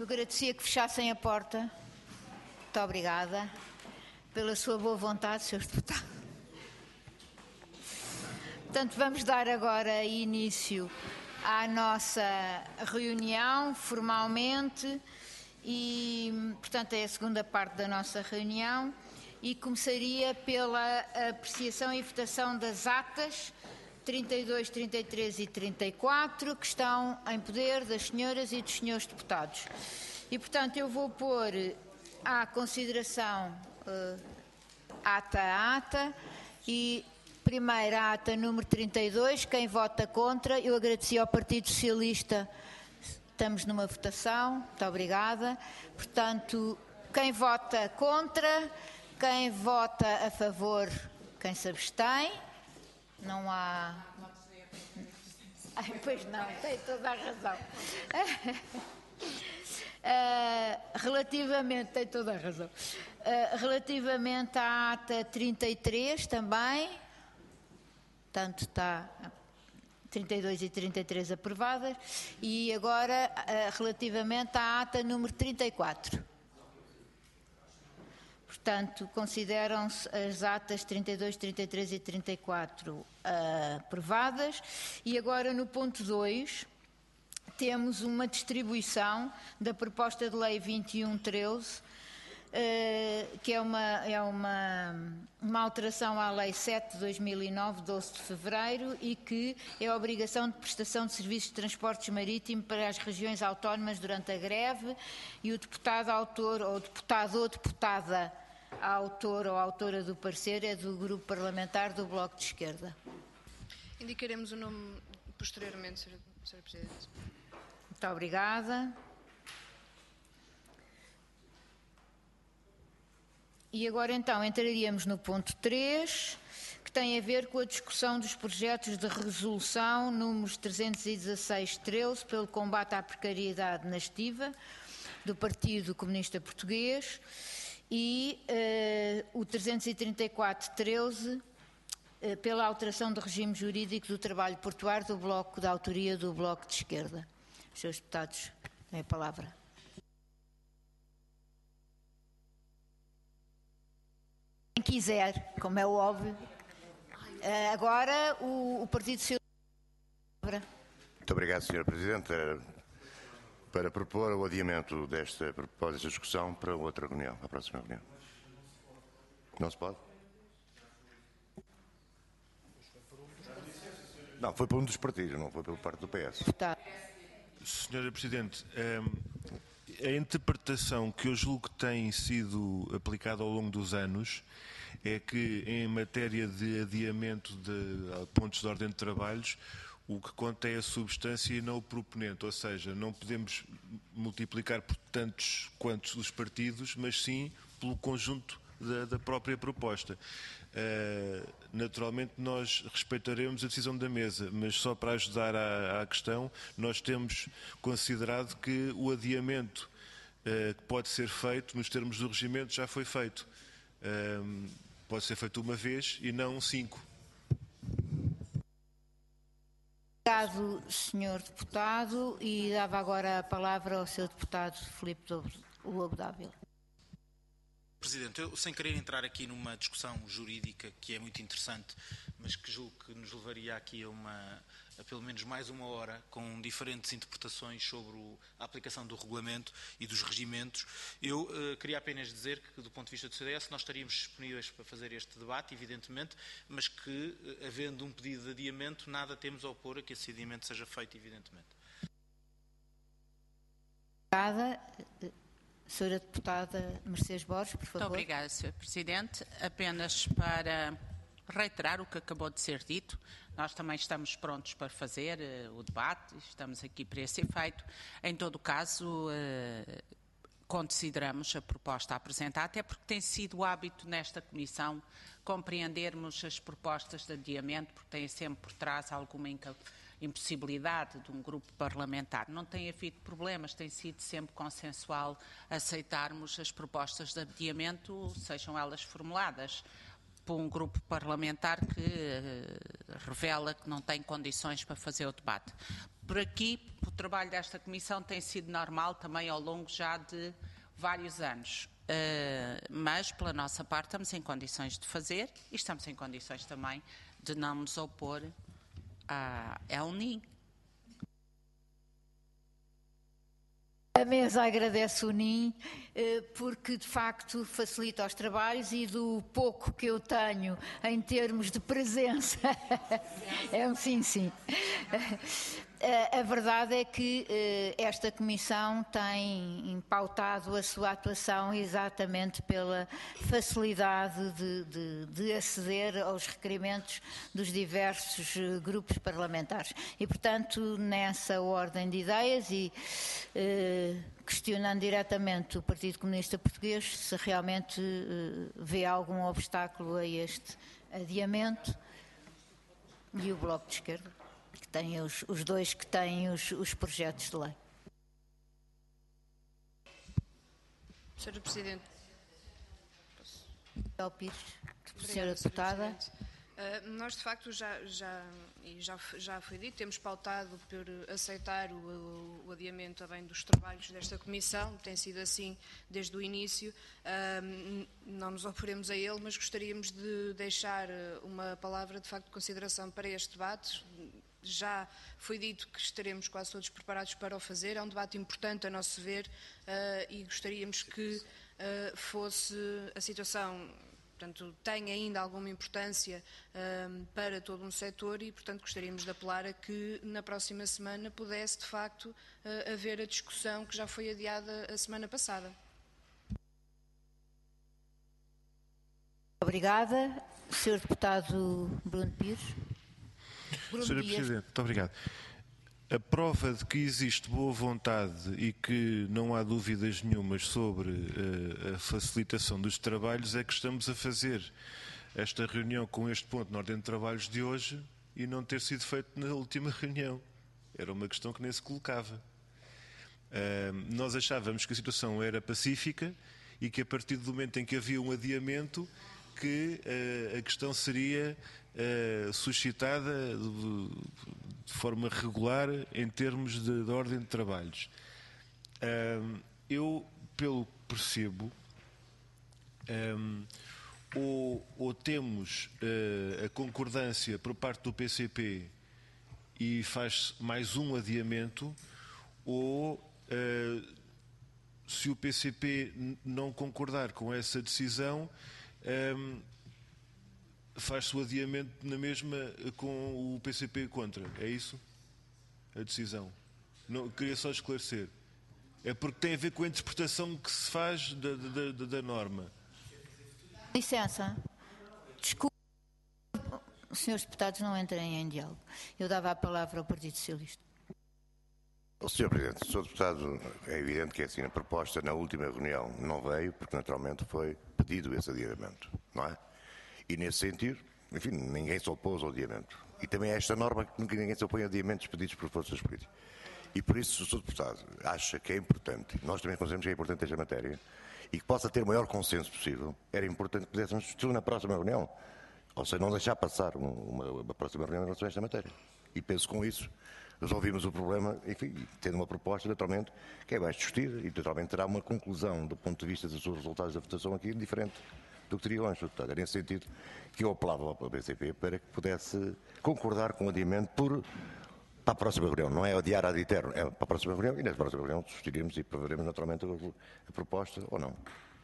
Eu agradecia que fechassem a porta. Muito obrigada pela sua boa vontade, Sr. Deputado. Portanto, vamos dar agora início à nossa reunião, formalmente, e, portanto, é a segunda parte da nossa reunião, e começaria pela apreciação e votação das atas 32, 33 e 34, que estão em poder das senhoras e dos senhores deputados. E, portanto, eu vou pôr à consideração ata a ata, e primeiro a ata número 32, quem vota contra, eu agradeci ao Partido Socialista, estamos numa votação, muito obrigada. Portanto, quem vota contra, quem vota a favor, quem se abstém, não há... Pois não, tem toda a razão. Tem toda a razão. Relativamente à ata 33 também, portanto está 32 e 33 aprovadas, e agora relativamente à ata número 34. Portanto, consideram-se as atas 32, 33 e 34 aprovadas, e agora no ponto 2 temos uma distribuição da proposta de lei 2113, que é uma alteração à lei 7 de 2009, 12 de fevereiro, e que é a obrigação de prestação de serviços de transportes marítimos para as regiões autónomas durante a greve, e o deputado autor ou deputado ou deputada autor ou autora do parecer é do grupo parlamentar do Bloco de Esquerda. Indicaremos o nome posteriormente, Sra. Presidente. Muito obrigada. E agora então entraríamos no ponto 3, que tem a ver com a discussão dos projetos de resolução números 316-13 pelo combate à precariedade na estiva do Partido Comunista Português, e o 334-13 pela alteração do regime jurídico do trabalho portuário do Bloco, da autoria do Bloco de Esquerda. Os senhores deputados têm a palavra. Quem quiser, como é óbvio. Agora o Partido Socialista. Muito obrigado, Sra. Presidente. Para propor o adiamento desta discussão para outra reunião, a próxima reunião. Não se pode? Não, foi por um dos partidos, não foi pela parte do PS. Sra. Presidente, a interpretação que eu julgo que tem sido aplicada ao longo dos anos é que, em matéria de adiamento de pontos de ordem de trabalhos, o que conta é a substância e não o proponente, ou seja, não podemos multiplicar por tantos quantos os partidos, mas sim pelo conjunto da própria proposta. Naturalmente nós respeitaremos a decisão da mesa, mas só para ajudar à questão, nós temos considerado que o adiamento que pode ser feito nos termos do regimento já foi feito. Pode ser feito uma vez e não 5. Obrigado, Sr. Deputado, e dava agora a palavra ao Sr. Deputado Filipe Lobo Dávila. Presidente, eu, sem querer entrar aqui numa discussão jurídica que é muito interessante, mas que julgo que nos levaria aqui a pelo menos mais uma hora, com diferentes interpretações sobre a aplicação do regulamento e dos regimentos, eu queria apenas dizer que, do ponto de vista do CDS, nós estaríamos disponíveis para fazer este debate, evidentemente, mas que, havendo um pedido de adiamento, nada temos a opor a que esse adiamento seja feito, evidentemente. Obrigada. Sra. Deputada Mercedes Borges, por favor. Muito obrigada, Sr. Presidente. Apenas para reiterar o que acabou de ser dito, nós também estamos prontos para fazer o debate, estamos aqui para esse efeito. Em todo o caso, consideramos a proposta apresentada, até porque tem sido o hábito nesta Comissão compreendermos as propostas de adiamento, porque tem sempre por trás alguma impossibilidade de um grupo parlamentar. Não tem havido problemas, tem sido sempre consensual aceitarmos as propostas de adiamento, sejam elas formuladas por um grupo parlamentar que revela que não tem condições para fazer o debate. Por aqui, o trabalho desta Comissão tem sido normal também ao longo já de vários anos. Mas, pela nossa parte, estamos em condições de fazer e estamos em condições também de não nos opor à UNIM. A mesa agradece o NIM porque, de facto, facilita os trabalhos e do pouco que eu tenho em termos de presença, é um sim. A verdade é que esta Comissão tem pautado a sua atuação exatamente pela facilidade de aceder aos requerimentos dos diversos grupos parlamentares. E, portanto, nessa ordem de ideias e questionando diretamente o Partido Comunista Português se realmente vê algum obstáculo a este adiamento, e o Bloco de Esquerda, que tem os dois que têm os projetos de lei. Sra. Presidente. Senhora Deputada. Nós, de facto, já foi dito, temos pautado por aceitar o adiamento também dos trabalhos desta Comissão, tem sido assim desde o início, não nos oporemos a ele, mas gostaríamos de deixar uma palavra, de facto, de consideração para este debate. Já foi dito que estaremos quase todos preparados para o fazer, é um debate importante a nosso ver e gostaríamos que fosse a situação... Portanto, tem ainda alguma importância para todo um setor e, portanto, gostaríamos de apelar a que na próxima semana pudesse, de facto, haver a discussão que já foi adiada a semana passada. Obrigada. Sr. Deputado Bruno Pires. Sra. Presidente, muito obrigado. A prova de que existe boa vontade e que não há dúvidas nenhumas sobre a facilitação dos trabalhos é que estamos a fazer esta reunião com este ponto na ordem de trabalhos de hoje e não ter sido feito na última reunião. Era uma questão que nem se colocava. Nós achávamos que a situação era pacífica e que a partir do momento em que havia um adiamento que a questão seria suscitada de forma regular em termos de ordem de trabalhos. Eu, pelo que percebo, ou temos a concordância por parte do PCP e faz mais um adiamento, ou se o PCP não concordar com essa decisão, faz-se o adiamento na mesma com o PCP contra. É isso? A decisão. Não, queria só esclarecer. É porque tem a ver com a interpretação que se faz da norma. Licença. Desculpe. Os senhores deputados não entrem em diálogo. Eu dava a palavra ao Partido Socialista. Sr. Presidente, Sr. Deputado, é evidente que assim a proposta na última reunião não veio, porque naturalmente foi pedido esse adiamento, não é? E nesse sentido, enfim, ninguém se opôs ao adiamento. E também é esta norma que ninguém se opõe a adiamentos pedidos por forças políticas. E por isso, o Sr. Deputado acha que é importante, nós também consideramos que é importante esta matéria, e que possa ter o maior consenso possível, era importante que pudéssemos discutir na próxima reunião. Ou seja, não deixar passar uma próxima reunião em relação a esta matéria. E penso que com isso resolvimos o problema, enfim, tendo uma proposta, naturalmente, que é mais discutida e, naturalmente, terá uma conclusão do ponto de vista dos seus resultados da votação aqui diferente do que teria antes. Portanto, era nesse sentido que eu apelava ao PCP para que pudesse concordar com o adiamento para a próxima reunião. Não é adiar ad eterno, é para a próxima reunião e na próxima reunião discutiremos e provaremos naturalmente a proposta ou não.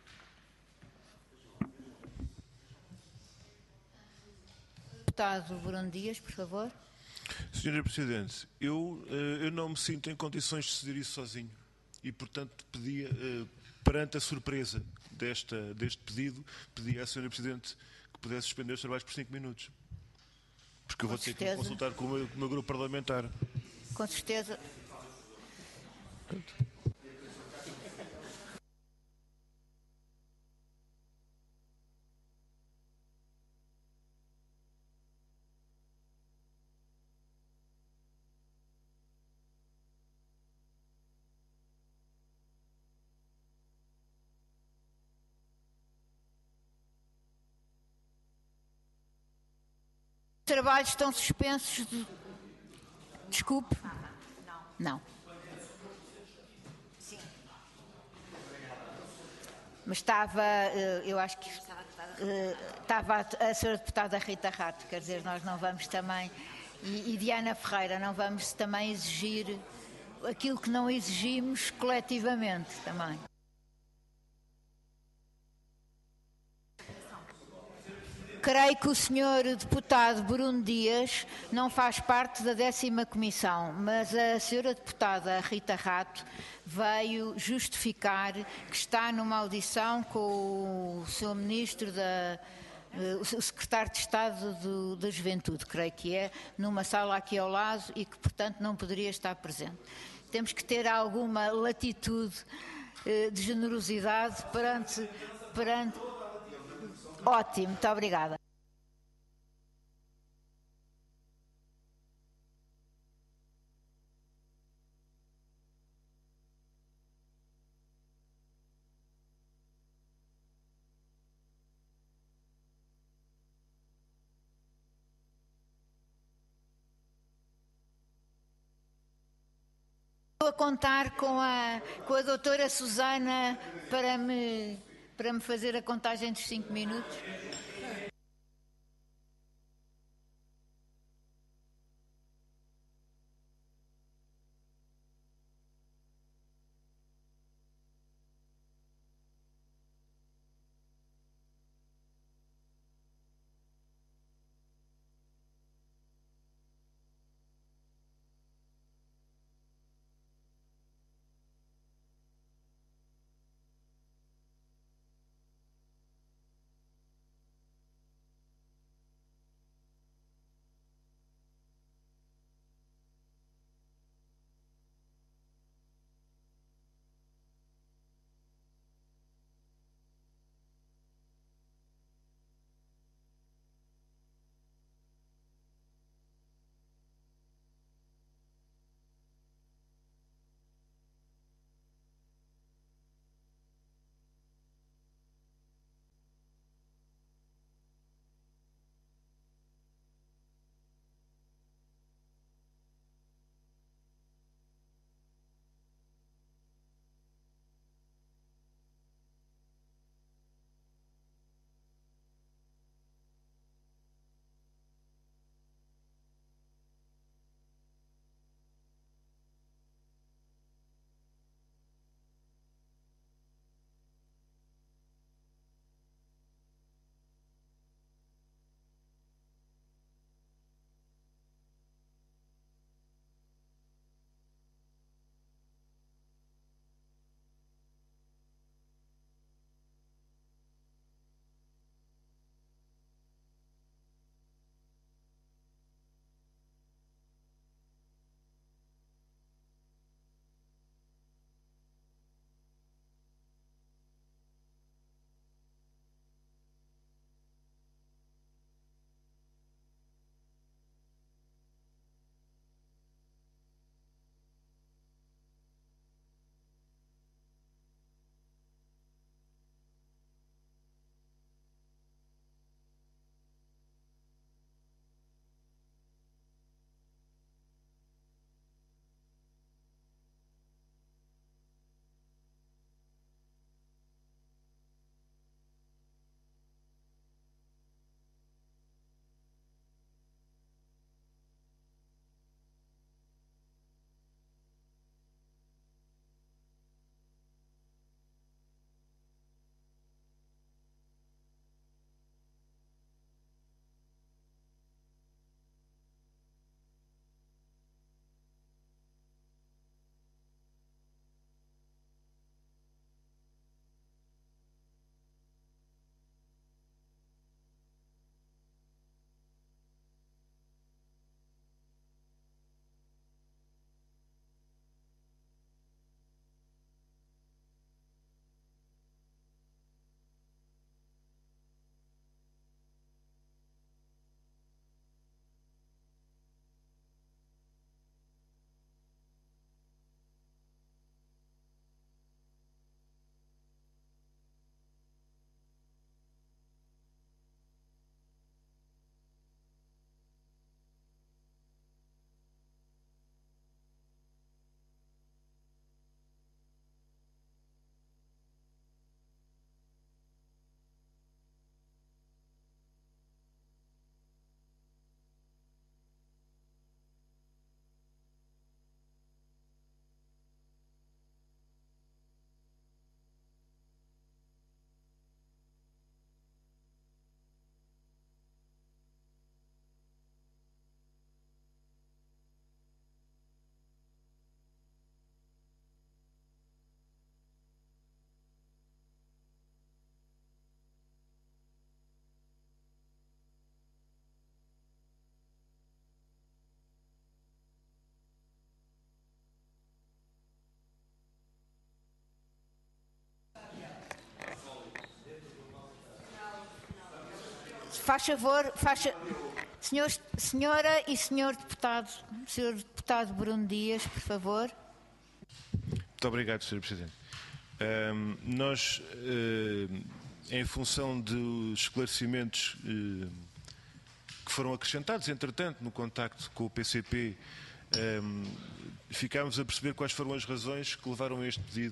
Deputado Bruno Dias, por favor. Sra. Presidente, eu não me sinto em condições de decidir isso sozinho e, portanto, pedia, perante a surpresa deste pedido, pedia à Sra. Presidente que pudesse suspender os trabalhos por 5 minutos. Porque eu vou ter que me consultar com o meu grupo parlamentar. Com certeza. Os trabalhos estão suspensos. Desculpe. Não. Sim. Mas estava, eu acho que estava a senhora deputada Rita Rato, quer dizer, nós não vamos também, e Diana Ferreira, não vamos também exigir aquilo que não exigimos coletivamente também. Creio que o senhor deputado Bruno Dias não faz parte da 10ª Comissão, mas a senhora deputada Rita Rato veio justificar que está numa audição com o seu ministro o secretário de Estado da Juventude, creio que é, numa sala aqui ao lado e que, portanto, não poderia estar presente. Temos que ter alguma latitude de generosidade perante... Ótimo, muito obrigada. Estou a contar com a doutora Susana para me fazer a contagem dos 5 minutos. Faz favor, senhora e senhor deputado Bruno Dias, por favor. Muito obrigado, Sr. Presidente. Nós, em função dos esclarecimentos que foram acrescentados, entretanto, no contacto com o PCP, ficámos a perceber quais foram as razões que levaram a este pedido.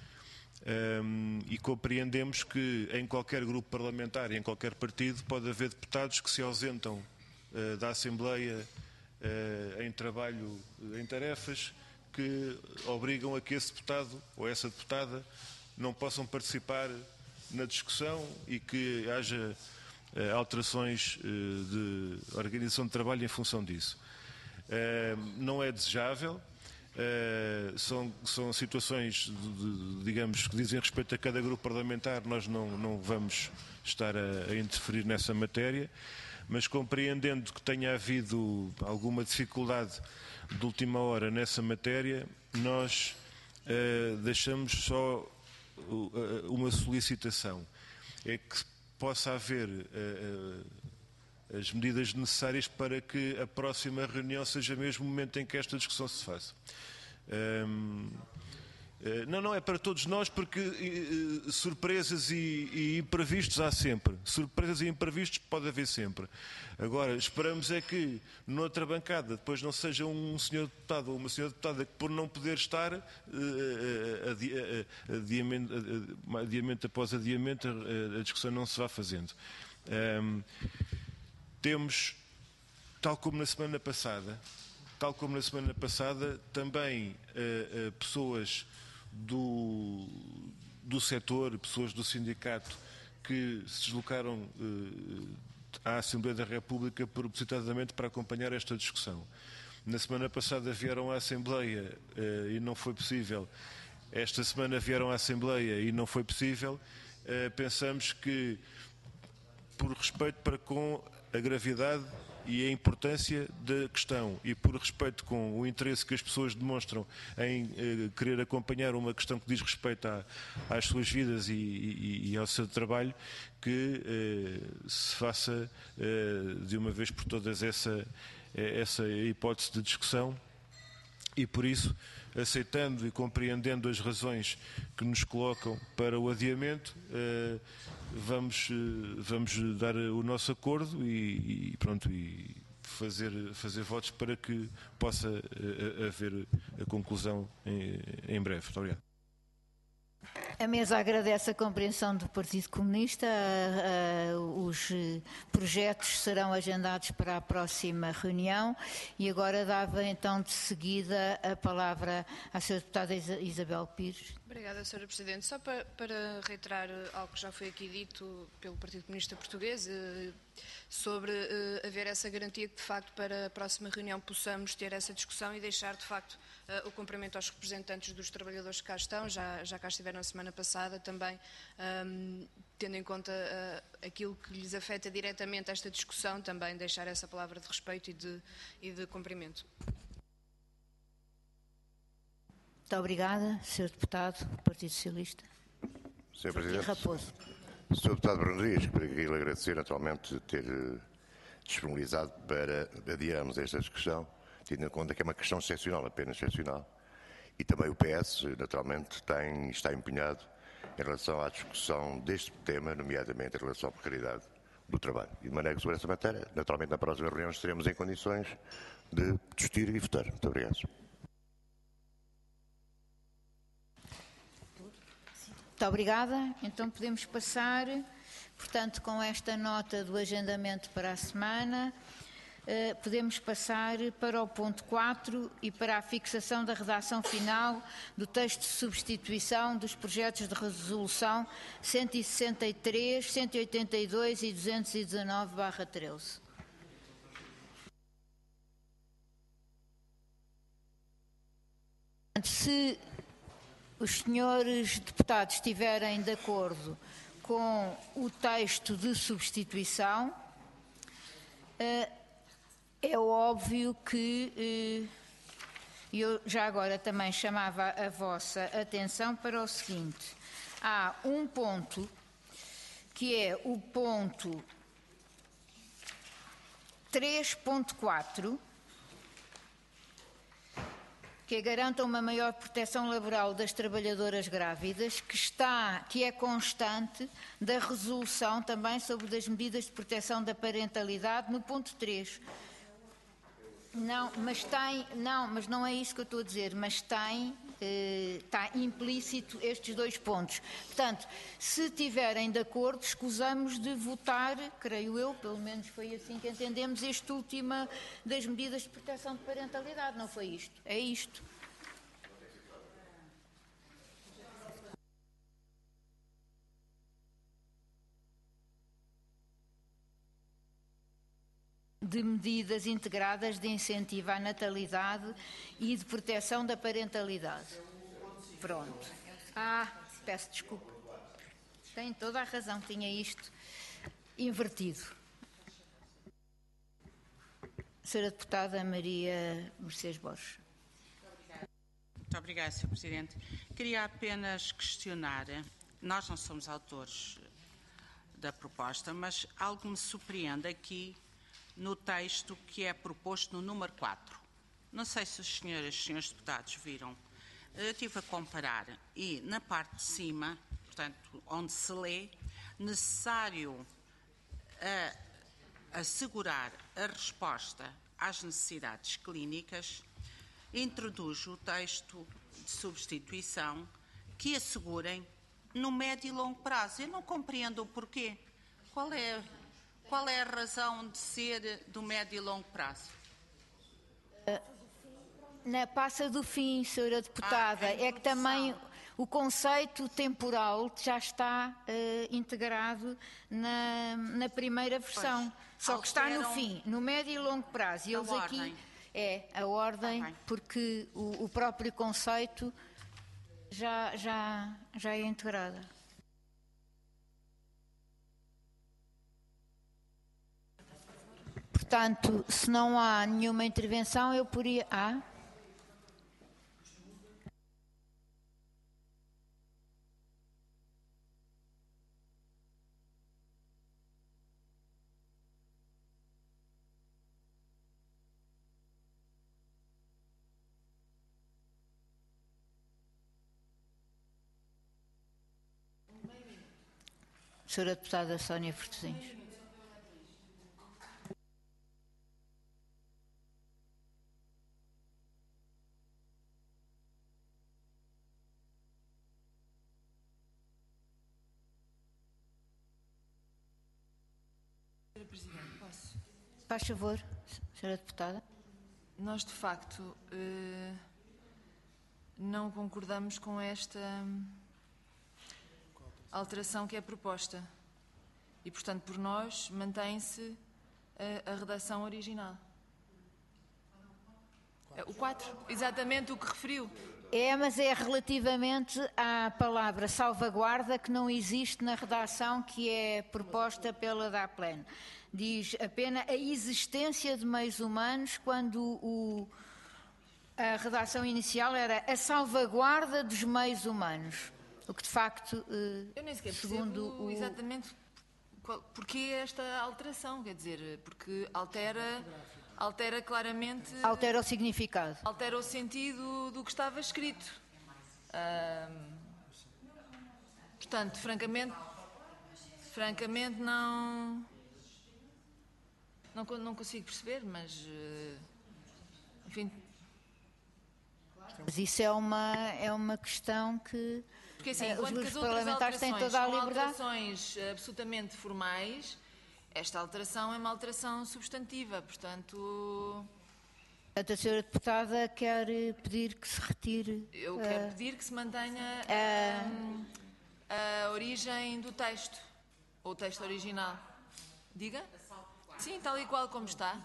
E compreendemos que em qualquer grupo parlamentar e em qualquer partido pode haver deputados que se ausentam da Assembleia em trabalho, em tarefas que obrigam a que esse deputado ou essa deputada não possam participar na discussão e que haja alterações de organização de trabalho em função disso. Não é desejável. São situações, digamos, que dizem respeito a cada grupo parlamentar. Nós não vamos estar a interferir nessa matéria, mas compreendendo que tenha havido alguma dificuldade de última hora nessa matéria, nós deixamos só uma solicitação, é que possa haver as medidas necessárias para que a próxima reunião seja mesmo o momento em que esta discussão se faça. Não é para todos nós, porque surpresas e imprevistos há sempre. Surpresas e imprevistos pode haver sempre. Agora, esperamos é que noutra bancada depois não seja um senhor deputado ou uma senhora deputada que, por não poder estar, adiamento após adiamento, a discussão não se vá fazendo. Temos, tal como na semana passada, também pessoas do setor, pessoas do sindicato que se deslocaram à Assembleia da República propositadamente para acompanhar esta discussão. Na semana passada vieram à Assembleia e não foi possível. Esta semana vieram à Assembleia e não foi possível. Pensamos que, por respeito para com a gravidade e a importância da questão e por respeito com o interesse que as pessoas demonstram em querer acompanhar uma questão que diz respeito às suas vidas e ao seu trabalho, que se faça de uma vez por todas essa hipótese de discussão. E por isso, aceitando e compreendendo as razões que nos colocam para o adiamento, vamos dar o nosso acordo e fazer votos para que possa haver a conclusão em breve. Muito obrigado. A mesa agradece a compreensão do Partido Comunista. Os projetos serão agendados para a próxima reunião e agora dava então de seguida a palavra à Sra. Deputada Isabel Pires. Obrigada, Sra. Presidente. Só para reiterar algo que já foi aqui dito pelo Partido Comunista Português, sobre haver essa garantia que, de facto, para a próxima reunião possamos ter essa discussão e deixar, de facto, o cumprimento aos representantes dos trabalhadores que cá estão, já cá estiveram na semana passada, também tendo em conta aquilo que lhes afeta diretamente esta discussão, também deixar essa palavra de respeito e de cumprimento. Muito obrigada, Sr. Deputado do Partido Socialista. Sr. Presidente, Raposo. Sr. Deputado Bruno Dias, queria lhe agradecer naturalmente ter disponibilizado para adiarmos esta discussão, tendo em conta que é uma questão excepcional, apenas excepcional, e também o PS, naturalmente, está empenhado em relação à discussão deste tema, nomeadamente em relação à precariedade do trabalho. E de maneira que, sobre essa matéria, naturalmente, na próxima reunião estaremos em condições de discutir e votar. Muito obrigado. Muito obrigada. Então podemos passar, portanto, com esta nota do agendamento para a semana, podemos passar para o ponto 4 e para a fixação da redação final do texto de substituição dos projetos de resolução 163, 182 e 219/13. Se os senhores deputados estiverem de acordo com o texto de substituição, é óbvio que eu já agora também chamava a vossa atenção para o seguinte: há um ponto que é o ponto 3.4, que garanta uma maior proteção laboral das trabalhadoras grávidas, que é constante da resolução também sobre das medidas de proteção da parentalidade no ponto 3. Mas não é isso que eu estou a dizer, mas está implícito estes 2 pontos. Portanto, se estiverem de acordo, escusamos de votar, creio eu, pelo menos foi assim que entendemos, este último das medidas de proteção de parentalidade, não foi isto? É isto. De medidas integradas de incentivo à natalidade e de proteção da parentalidade. Pronto. Peço desculpa. Tem toda a razão, tinha isto invertido. Senhora Deputada Maria Mercedes Borges. Muito obrigada, Sr. Presidente. Queria apenas questionar, nós não somos autores da proposta, mas algo me surpreende aqui no texto que é proposto no número 4. Não sei se os senhores e senhores deputados viram. Eu estive a comparar e na parte de cima, portanto, onde se lê, necessário assegurar a resposta às necessidades clínicas, introduz o texto de substituição que assegurem no médio e longo prazo. Eu não compreendo o porquê. Qual é a razão de ser do médio e longo prazo? Passa do fim, senhora deputada. É que também o conceito temporal já está integrado na primeira versão. Pois, só que está no fim, no médio e longo prazo. E eles aqui a ordem, porque o próprio conceito já é integrado. Portanto, se não há nenhuma intervenção, eu poria... Senhora Deputada Sónia Fortezinhos. Senhora Presidente, posso? Faz favor, Senhora Deputada. Nós, de facto, não concordamos com esta alteração que é proposta. E, portanto, por nós, mantém-se a redação original. O 4, exatamente o que referiu. Mas é relativamente à palavra salvaguarda que não existe na redação que é proposta pela DAPLEN. Diz apenas a existência de meios humanos, quando a redação inicial era a salvaguarda dos meios humanos. O que, de facto, eu nem sequer segundo percebo exatamente porque esta alteração, quer dizer, porque altera claramente... Altera o significado. Altera o sentido do que estava escrito. Portanto, francamente não consigo perceber, mas, enfim... Mas isso é uma questão que... Porque assim, os enquanto que grupos as outras parlamentares têm toda a liberdade. alterações absolutamente formais, esta alteração é uma alteração substantiva, portanto... A senhora deputada quer pedir que se retire... Eu quero pedir que se mantenha a origem do texto, ou o texto original. Diga? Sim, tal e qual como está.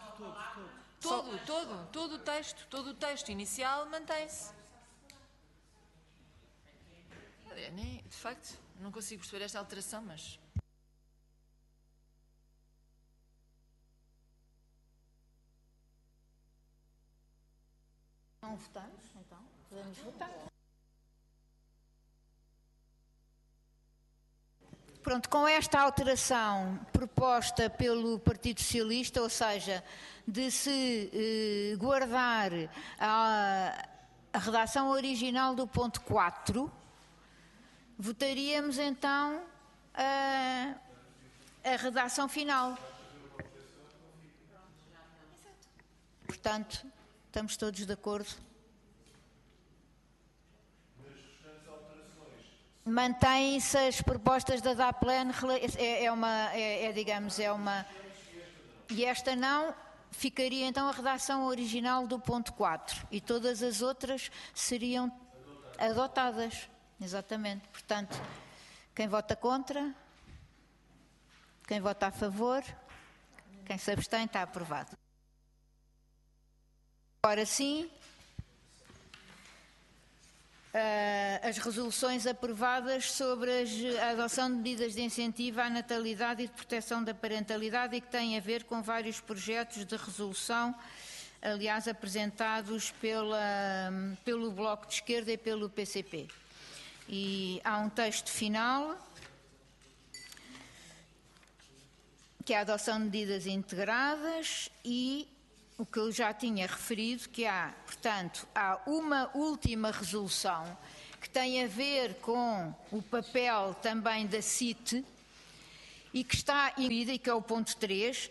Todo o texto inicial mantém-se. De facto, não consigo perceber esta alteração, mas... Não votamos, então? Podemos votar. Pronto, com esta alteração proposta pelo Partido Socialista, ou seja, de se guardar a redação original do ponto 4, votaríamos então a redação final. Portanto, estamos todos de acordo. Mantêm-se as propostas da DAPLAN, e esta não, ficaria então a redação original do ponto 4 e todas as outras seriam adotadas. Exatamente. Portanto, quem vota contra, quem vota a favor, quem se abstém, está aprovado. Agora sim, as resoluções aprovadas sobre a adoção de medidas de incentivo à natalidade e de proteção da parentalidade e que têm a ver com vários projetos de resolução, aliás, apresentados pelo Bloco de Esquerda e pelo PCP. E há um texto final, que é a adoção de medidas integradas e o que eu já tinha referido, que portanto, há uma última resolução que tem a ver com o papel também da CIT e que está incluída, e que é o ponto 3,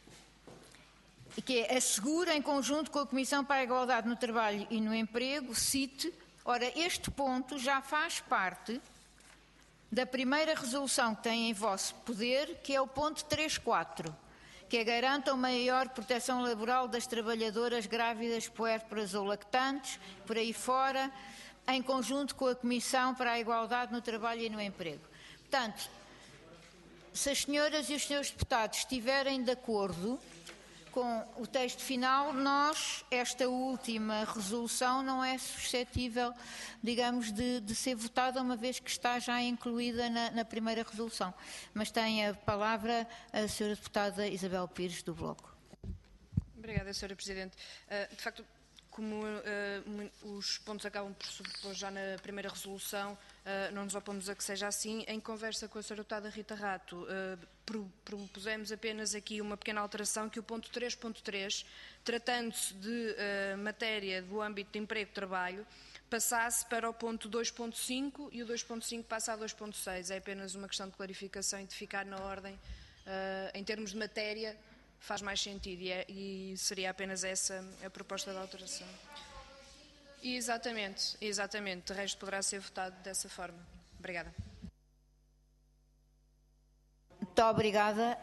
e que é assegura em conjunto com a Comissão para a Igualdade no Trabalho e no Emprego, CIT. Ora, este ponto já faz parte da primeira resolução que tem em vosso poder, que é o ponto 3.4, que é garanta uma maior proteção laboral das trabalhadoras grávidas, puérperas ou lactantes, por aí fora, em conjunto com a Comissão para a Igualdade no Trabalho e no Emprego. Portanto, se as senhoras e os senhores deputados estiverem de acordo com o texto final, esta última resolução não é suscetível, digamos, de ser votada, uma vez que está já incluída na primeira resolução. Mas tem a palavra a senhora deputada Isabel Pires, do Bloco. Obrigada, senhora Presidente. De facto, como os pontos acabam por sobrepor já na primeira resolução, não nos opomos a que seja assim. Em conversa com a senhora deputada Rita Rato, propusemos apenas aqui uma pequena alteração, que o ponto 3.3, tratando-se de matéria do âmbito de emprego e trabalho, passasse para o ponto 2.5 e o 2.5 passa a 2.6. É apenas uma questão de clarificação e de ficar na ordem. Em termos de matéria, faz mais sentido e seria apenas essa a proposta de alteração. Exatamente. De resto poderá ser votado dessa forma. Obrigada. Muito obrigada.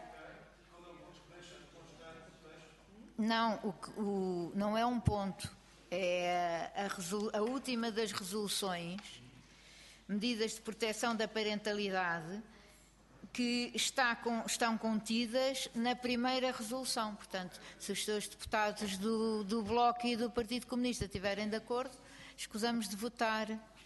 Não, não é um ponto. É a última das resoluções, medidas de proteção da parentalidade, que estão contidas na primeira resolução. Portanto, se os senhores deputados do Bloco e do Partido Comunista estiverem de acordo, escusamos de votar.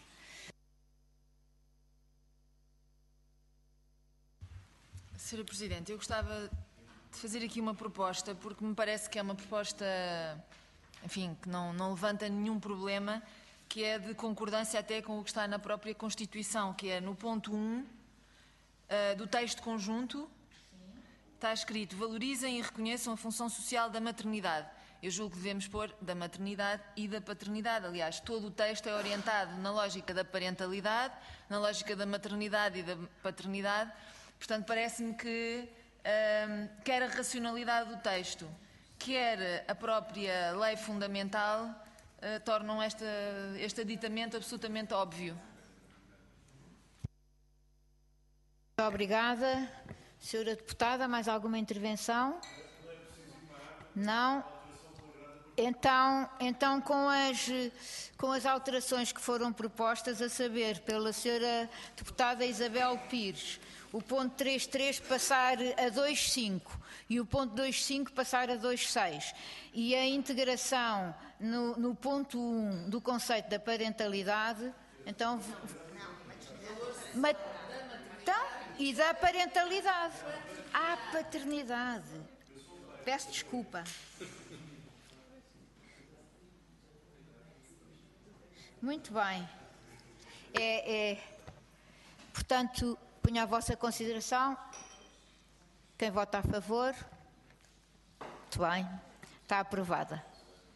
Senhora Presidente, eu gostava de fazer aqui uma proposta, porque me parece que é uma proposta, enfim, que não levanta nenhum problema, que é de concordância até com o que está na própria Constituição, que é no ponto 1, do texto conjunto, está escrito: valorizem e reconheçam a função social da maternidade. Eu julgo que devemos pôr da maternidade e da paternidade. Aliás, todo o texto é orientado na lógica da parentalidade, na lógica da maternidade e da paternidade. Portanto, parece-me que quer a racionalidade do texto, quer a própria lei fundamental, tornam este aditamento absolutamente óbvio. Muito obrigada. Senhora deputada, mais alguma intervenção? Não? Então com as alterações que foram propostas, a saber, pela senhora deputada Isabel Pires, o ponto 3.3 passar a 2.5 e o ponto 2.5 passar a 2.6, e a integração no ponto 1 do conceito da parentalidade, então... E da parentalidade. Paternidade. Peço desculpa. Muito bem. Portanto, Ponho à vossa consideração. Quem vota a favor? Muito bem. Está aprovada.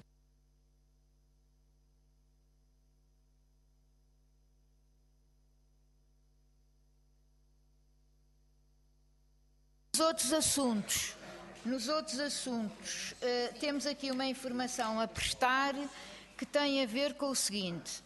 Nos outros assuntos, temos aqui uma informação a prestar que tem a ver com o seguinte.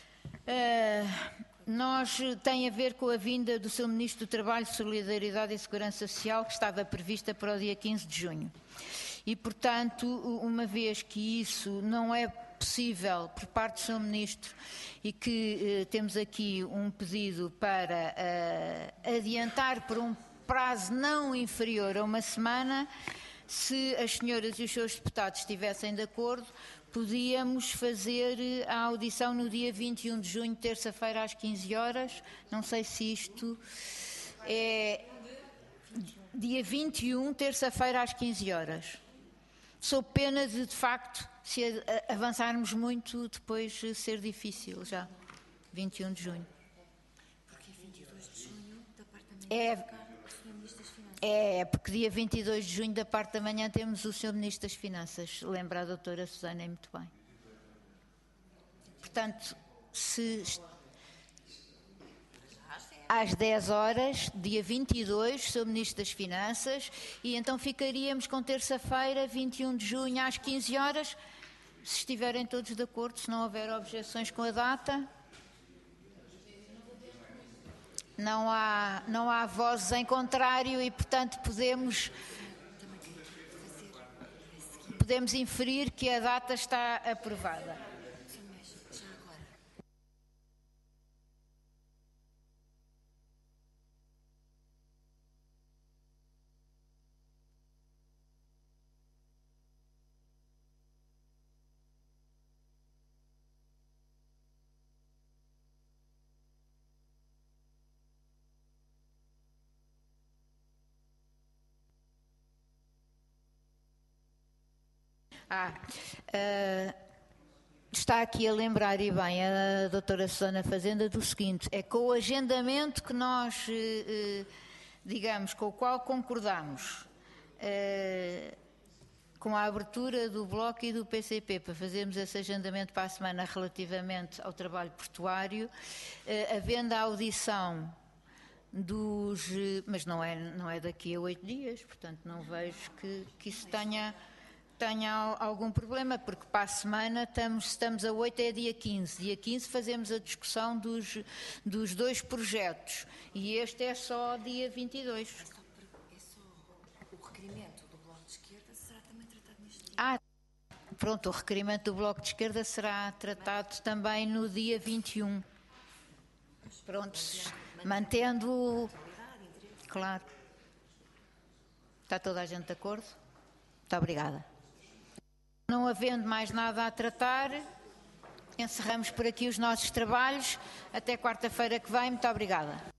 Tem a ver com a vinda do Sr. Ministro do Trabalho, Solidariedade e Segurança Social, que estava prevista para o dia 15 de junho. E, portanto, uma vez que isso não é possível por parte do Sr. Ministro e que temos aqui um pedido para adiantar por um prazo não inferior a uma semana, se as senhoras e os seus deputados estivessem de acordo, podíamos fazer a audição no dia 21 de junho, terça-feira, às 15 horas. Não sei se isto é... Dia 21, terça-feira, às 15 horas. Sou pena de facto, se avançarmos muito, depois ser difícil já. 21 de junho. Porque 22 de junho, da parte da manhã, porque dia 22 de junho, da parte da manhã, temos o Sr. Ministro das Finanças. Lembra a doutora Susana muito bem. Portanto, às 10 horas, dia 22, Sr. Ministro das Finanças, e então ficaríamos com terça-feira, 21 de junho, às 15 horas, se estiverem todos de acordo, se não houver objeções com a data. Não há vozes em contrário e, portanto, podemos inferir que a data está aprovada. Está aqui a lembrar, e bem, a doutora Susana Fazenda, do seguinte: é com o agendamento que nós, digamos, com o qual concordamos, com a abertura do Bloco e do PCP, para fazermos esse agendamento para a semana relativamente ao trabalho portuário, havendo a audição mas não é daqui a 8 dias, portanto não vejo que isso tenha algum problema, porque para a semana estamos a 8, é dia 15. Dia 15 fazemos a discussão dos dois projetos e este é só dia 22. É só o requerimento do Bloco de Esquerda será também tratado neste dia? Pronto, o requerimento do Bloco de Esquerda será tratado também no dia 21. Pronto, mantendo... Claro. Está toda a gente de acordo? Muito obrigada. Não havendo mais nada a tratar, encerramos por aqui os nossos trabalhos. Até quarta-feira que vem. Muito obrigada.